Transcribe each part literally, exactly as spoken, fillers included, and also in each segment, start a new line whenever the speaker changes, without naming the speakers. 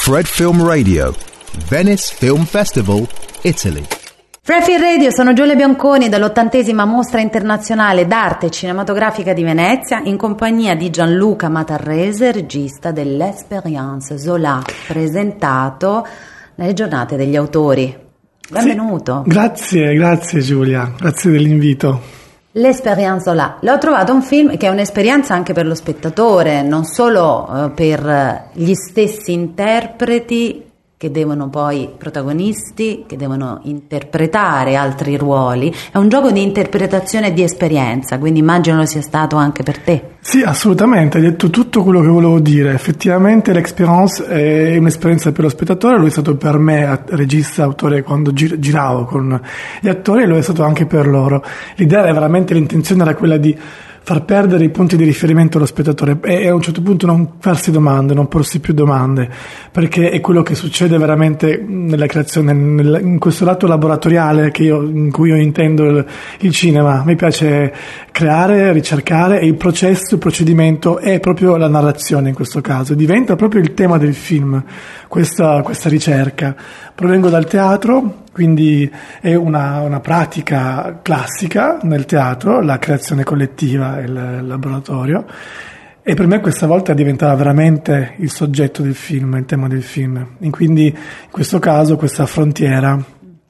Fred Film Radio, Venice Film Festival, Italy.
Fred Film Radio, sono Giulia Bianconi dall'ottantesima Mostra Internazionale d'Arte Cinematografica di Venezia in compagnia di Gianluca Matarrese, regista dell'Expérience Zola, presentato nelle giornate degli autori. Benvenuto.
Sì, grazie, grazie Giulia, grazie dell'invito.
L'Expérience Zola, l'ho trovato un film che è un'esperienza anche per lo spettatore, non solo eh, per gli stessi interpreti che devono poi, protagonisti, che devono interpretare altri ruoli. È un gioco di interpretazione e di esperienza, quindi immagino lo sia stato anche per te.
Sì, assolutamente, hai detto tutto quello che volevo dire. Effettivamente l'Expérience è un'esperienza per lo spettatore, lo è stato per me, regista, autore, quando gir- giravo con gli attori, e lo è stato anche per loro. L'idea era veramente, l'intenzione era quella di far perdere i punti di riferimento allo spettatore e a un certo punto non farsi domande, non porsi più domande, perché è quello che succede veramente nella creazione, nel, in questo lato laboratoriale che io, in cui io intendo il, il cinema. Mi piace creare, ricercare, e il processo, il procedimento è proprio la narrazione in questo caso, diventa proprio il tema del film, questa, questa ricerca. Provengo dal teatro, quindi è una, una pratica classica nel teatro, la creazione collettiva e il laboratorio, e per me questa volta diventava veramente il soggetto del film, il tema del film, e quindi in questo caso questa frontiera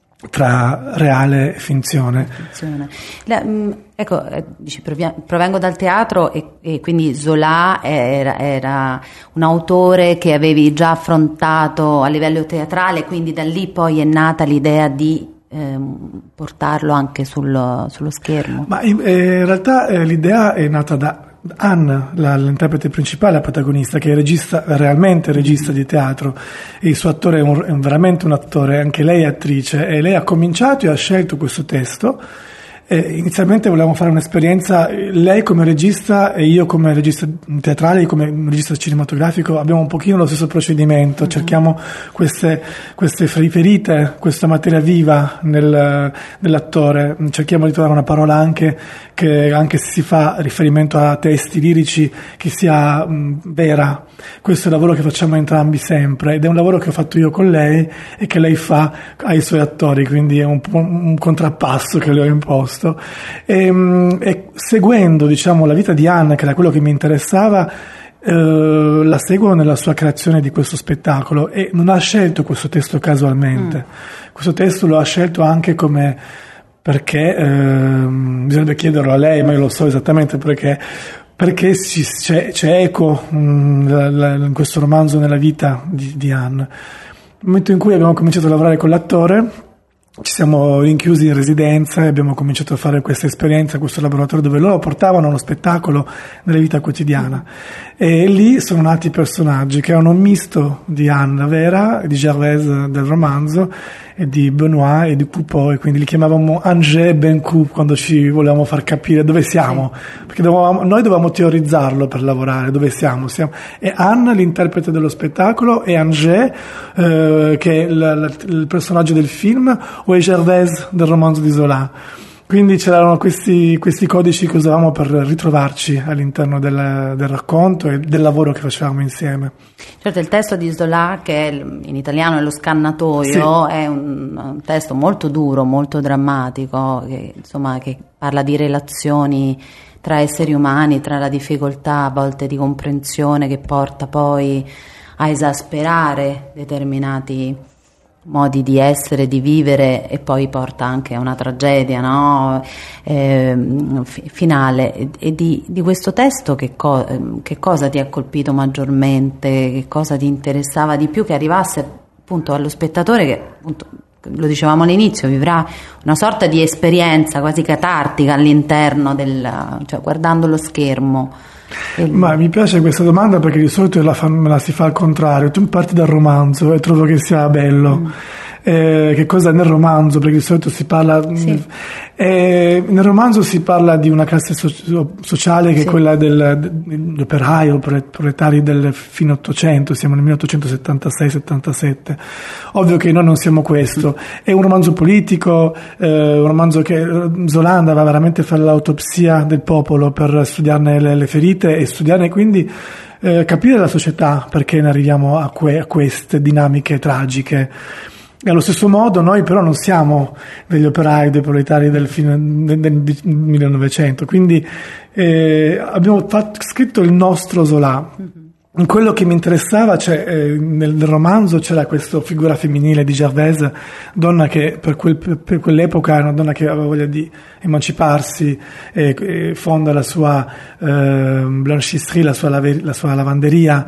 tra reale e finzione.
finzione. La, mh, ecco, eh, dici, provengo dal teatro e, e quindi Zola era, era un autore che avevi già affrontato a livello teatrale, quindi da lì poi è nata l'idea di ehm, portarlo anche sul, sullo schermo. Ma
in, eh, in realtà eh, l'idea è nata da Anne, la, l'interprete principale, la protagonista, che è regista, realmente regista di teatro, e il suo attore è, un, è veramente un attore, anche lei è attrice, e lei ha cominciato e ha scelto questo testo. E inizialmente volevamo fare un'esperienza, lei come regista e io come regista teatrale, come regista cinematografico, abbiamo un pochino lo stesso procedimento, mm-hmm. cerchiamo queste, queste ferite, questa materia viva nel, nell'attore, cerchiamo di trovare una parola anche che, anche se si fa riferimento a testi lirici, che sia mh, vera. Questo è il lavoro che facciamo entrambi sempre, ed è un lavoro che ho fatto io con lei e che lei fa ai suoi attori, quindi è un, un contrappasso che le ho imposto. E, e seguendo, diciamo, la vita di Anne, che era quello che mi interessava, eh, la seguo nella sua creazione di questo spettacolo, e non ha scelto questo testo casualmente. Mm. Questo testo lo ha scelto anche come perché eh, bisognerebbe chiederlo a lei, ma io lo so esattamente perché. Perché ci, c'è, c'è eco mh, la, la, in questo romanzo nella vita di, di Anne. Nel momento in cui abbiamo cominciato a lavorare con l'attore, ci siamo rinchiusi in residenza e abbiamo cominciato a fare questa esperienza, questo laboratorio dove loro portavano lo spettacolo nella vita quotidiana, e lì sono nati i personaggi che erano un misto di Anne la vera, di Gervaise del romanzo, e di Benoît e di Coupeau, e quindi li chiamavamo Angers e Bencoup quando ci volevamo far capire dove siamo, sì. Perché dovevamo, noi dovevamo teorizzarlo per lavorare, dove siamo, siamo. E Anne, l'interprete dello spettacolo, e Angers, eh, che è il, il personaggio del film, o è Gervaise del romanzo di Zola. Quindi c'erano questi, questi codici che usavamo per ritrovarci all'interno del, del racconto e del lavoro che facevamo insieme.
Certo, il testo di Zola, che è, in italiano è Lo scannatoio, sì. È un, un testo molto duro, molto drammatico, che, insomma, che parla di relazioni tra esseri umani, tra la difficoltà a volte di comprensione che porta poi a esasperare determinati modi di essere, di vivere, e poi porta anche a una tragedia, no? eh, f- finale. E, e di, di questo testo che, co- che cosa ti ha colpito maggiormente, che cosa ti interessava di più che arrivasse appunto allo spettatore, che appunto, lo dicevamo all'inizio, vivrà una sorta di esperienza quasi catartica all'interno del, cioè guardando lo schermo.
Ma mi piace questa domanda, perché di solito la, fa, me la si fa al contrario. Tu parti dal romanzo e trovo che sia bello. Mm. Eh, che cosa nel romanzo? Perché di solito si parla sì. eh, nel romanzo si parla di una classe so- sociale che sì. è quella del, degli operai o proletari del fine Ottocento, siamo nel milleottocentosettantasei settantasette. Ovvio che noi non siamo questo. È un romanzo politico, eh, un romanzo che Zola andava veramente a fare l'autopsia del popolo per studiarne le, le ferite e studiarne quindi eh, capire la società, perché ne arriviamo a, que- a queste dinamiche tragiche. E allo stesso modo noi però non siamo degli operai, dei proletari del, fine, del, del millenovecento, quindi eh, abbiamo fatto, scritto il nostro Zola. In quello che mi interessava, cioè, eh, nel, nel romanzo c'era questa figura femminile di Gervaise, donna che per, quel, per quell'epoca era una donna che aveva voglia di emanciparsi e, e fonda la sua eh, blanchisserie, la sua, lave, la sua lavanderia.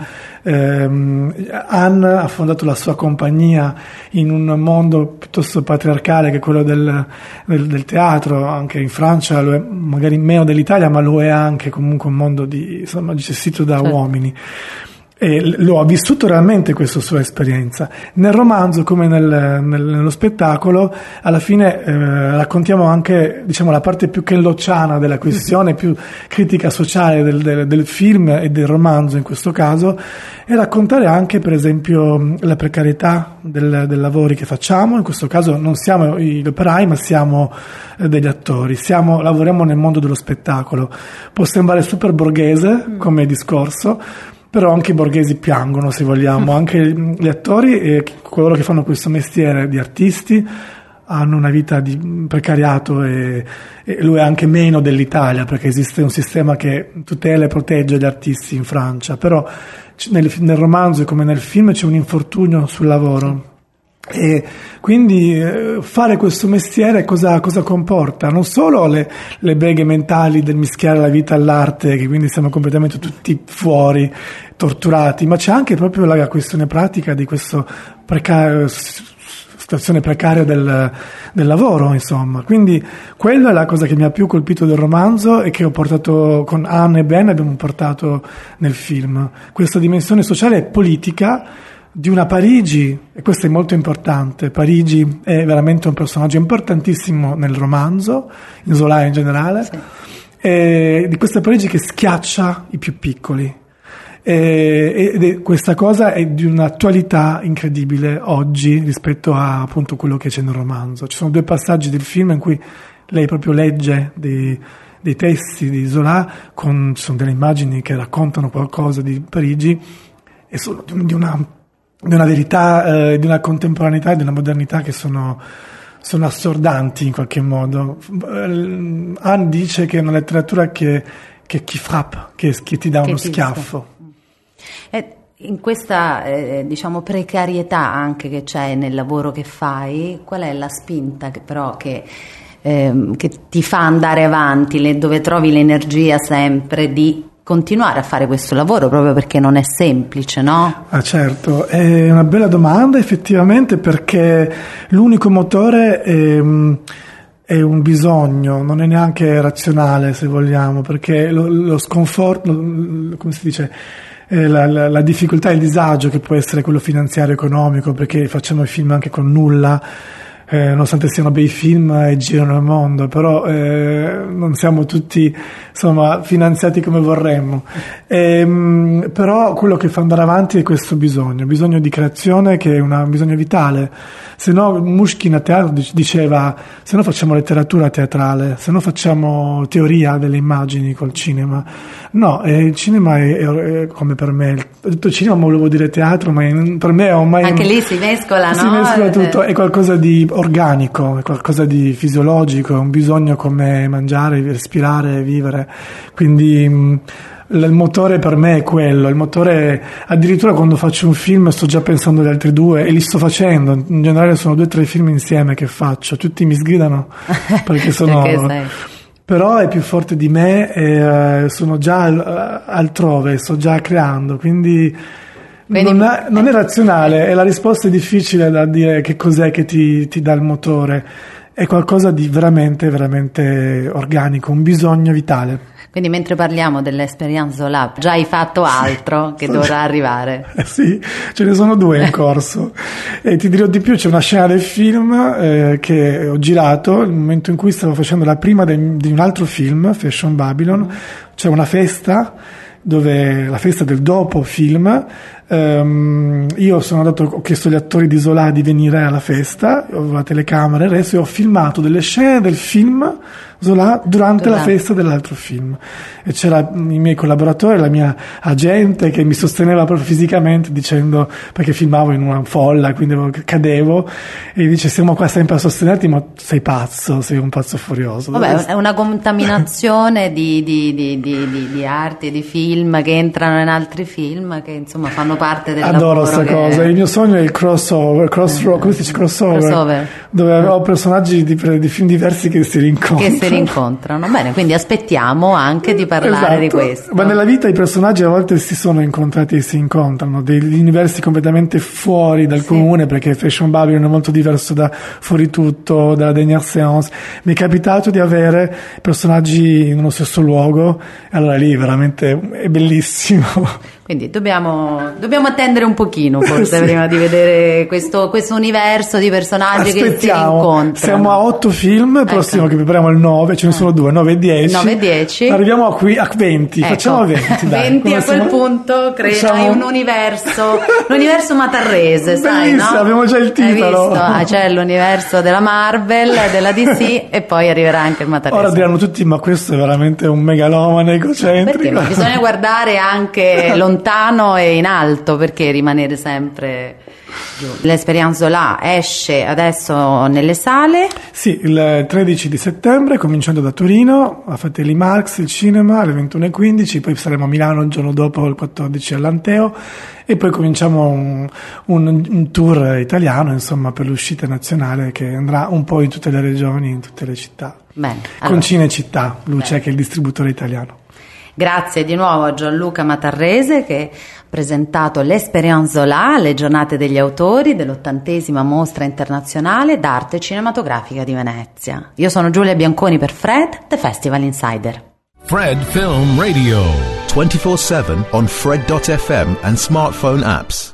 Eh, Anne ha fondato la sua compagnia in un mondo piuttosto patriarcale che quello del, del, del teatro, anche in Francia, lo è, magari meno dell'Italia, ma lo è anche comunque un mondo di, insomma, gestito da certo. uomini. E lo ha vissuto realmente questa sua esperienza. Nel romanzo, come nel, nel, nello spettacolo, alla fine eh, raccontiamo anche, diciamo, la parte più kellocciana della questione, più critica sociale del, del, del film e del romanzo in questo caso, e raccontare anche, per esempio, la precarietà del, del lavoro che facciamo. In questo caso non siamo gli operai, ma siamo eh, degli attori, siamo, lavoriamo nel mondo dello spettacolo. Può sembrare super borghese come discorso, però anche i borghesi piangono, se vogliamo, anche gli attori e coloro che fanno questo mestiere di artisti hanno una vita di precariato e, e lo è anche meno dell'Italia, perché esiste un sistema che tutela e protegge gli artisti in Francia, però nel, nel romanzo come nel film c'è un infortunio sul lavoro. E quindi eh, fare questo mestiere cosa, cosa comporta? Non solo le, le beghe mentali del mischiare la vita all'arte, che quindi siamo completamente tutti fuori, torturati, ma c'è anche proprio la questione pratica di questa precario, situazione precaria del, del lavoro, insomma. Quindi quella è la cosa che mi ha più colpito del romanzo e che ho portato con Anne e Ben, abbiamo portato nel film. Questa dimensione sociale e politica di una Parigi, e questo è molto importante. Parigi è veramente un personaggio importantissimo nel romanzo, in Zola in generale, sì. E di questa Parigi che schiaccia i più piccoli. E, ed è, questa cosa è di un'attualità incredibile oggi rispetto a appunto quello che c'è nel romanzo. Ci sono due passaggi del film in cui lei proprio legge dei, dei testi di Zola, con, ci sono delle immagini che raccontano qualcosa di Parigi e sono di una di una verità, eh, di una contemporaneità e di una modernità che sono, sono assordanti in qualche modo. Anne dice che è una letteratura che, che chi frappa, che, che ti dà che uno ti schiaffo.
E in questa eh, diciamo precarietà anche che c'è nel lavoro che fai, qual è la spinta che però che, eh, che ti fa andare avanti, le, dove trovi l'energia sempre di continuare a fare questo lavoro, proprio perché non è semplice, no?
Ah, certo, è una bella domanda effettivamente, perché l'unico motore è, è un bisogno, non è neanche razionale, se vogliamo, perché lo, lo sconforto, lo, come si dice, eh, la, la, la difficoltà e il disagio che può essere quello finanziario, economico, perché facciamo i film anche con nulla. Eh, nonostante siano bei film e girano il mondo, però eh, non siamo tutti insomma finanziati come vorremmo. E, mh, però quello che fa andare avanti è questo bisogno, bisogno di creazione, che è una, un bisogno vitale. Se no, Mushkin a teatro diceva: se no facciamo letteratura teatrale, se no facciamo teoria delle immagini col cinema. No, eh, il cinema è, è, è come per me. Ho detto cinema, ma volevo dire teatro, ma per me è ormai
anche lì si mescola,
si
no?
Si mescola tutto, è qualcosa di organico, è qualcosa di fisiologico, è un bisogno come mangiare, respirare, vivere. Quindi mh, il motore per me è quello, il motore, addirittura quando faccio un film sto già pensando agli altri due e li sto facendo, in generale sono due o tre film insieme che faccio, tutti mi sgridano perché sono
perché
però è più forte di me e uh, sono già altrove, sto già creando, quindi Quindi, non, è, non è razionale, e la risposta è difficile da dire che cos'è che ti, ti dà il motore, è qualcosa di veramente, veramente organico, un bisogno vitale.
Quindi mentre parliamo dell'esperienza Zola, già hai fatto altro che dovrà arrivare.
Eh sì, ce ne sono due in corso. E ti dirò di più, c'è una scena del film eh, che ho girato, nel momento in cui stavo facendo la prima de, di un altro film, Fashion Babylon, c'è una festa, dove la festa del dopo film, Um, io sono andato, ho chiesto agli attori di Zola di venire alla festa, ho la telecamera e adesso, e ho filmato delle scene del film Zola durante la festa dell'altro film, e c'era i miei collaboratori, la mia agente che mi sosteneva proprio fisicamente dicendo, perché filmavo in una folla quindi cadevo, e dice: siamo qua sempre a sostenerti, ma sei pazzo, sei un pazzo furioso.
Vabbè, è una contaminazione di, di, di, di, di, di arti e di film che entrano in altri film, che insomma fanno parte del
Adoro
lavoro.
Adoro sta
che...
cosa, il mio sogno è il crossover, crossroad, come si dice crossover? crossover, dove ho personaggi di, di film diversi che si rincontrano.
Che si rincontrano, bene, quindi aspettiamo anche di parlare
esatto.
di questo.
Ma nella vita i personaggi a volte si sono incontrati e si incontrano, degli universi completamente fuori dal sì. comune, perché Fashion Babylon è molto diverso da Fuori Tutto, da Dernière Séance. Mi è capitato di avere personaggi in uno stesso luogo, e allora lì veramente è bellissimo.
Quindi dobbiamo, dobbiamo attendere un pochino forse
sì.
prima di vedere questo, questo universo di personaggi
Aspettiamo.
che si incontrano.
Siamo a otto film, il prossimo ecco. che prepariamo il nove, ce ne sono due, nove e dieci.
nove e dieci.
Arriviamo a, qui, a venti, ecco. facciamo a venti. Dai.
venti a quel
siamo...
punto credo
facciamo...
hai un universo, l'universo matarrese, sai,
bellissimo,
no?
abbiamo già il titolo.
Ah, c'è l'universo della Marvel, della D C e poi arriverà anche il matarese.
Ora diranno tutti, ma questo è veramente un megalomane egocentrico.
Perché? Ma bisogna guardare anche lontano e in alto, perché rimanere sempre giù. L'Esperienza Zola esce adesso nelle sale?
Sì, il tredici di settembre, cominciando da Torino, a Fratelli Marx, il cinema, alle ventuno e quindici, poi saremo a Milano il giorno dopo, il quattordici all'Anteo, e poi cominciamo un, un, un tour italiano, insomma, per l'uscita nazionale, che andrà un po' in tutte le regioni, in tutte le città.
Bene,
con
allora.
Cinecittà, Luce, Bene. che è il distributore italiano.
Grazie di nuovo a Gianluca Matarrese che ha presentato l'Esperienza Zola, le giornate degli autori dell'ottantesima mostra internazionale d'arte cinematografica di Venezia. Io sono Giulia Bianconi per Fred, The Festival Insider.
Fred Film Radio, twenty-four seven on Fred dot f m and smartphone apps.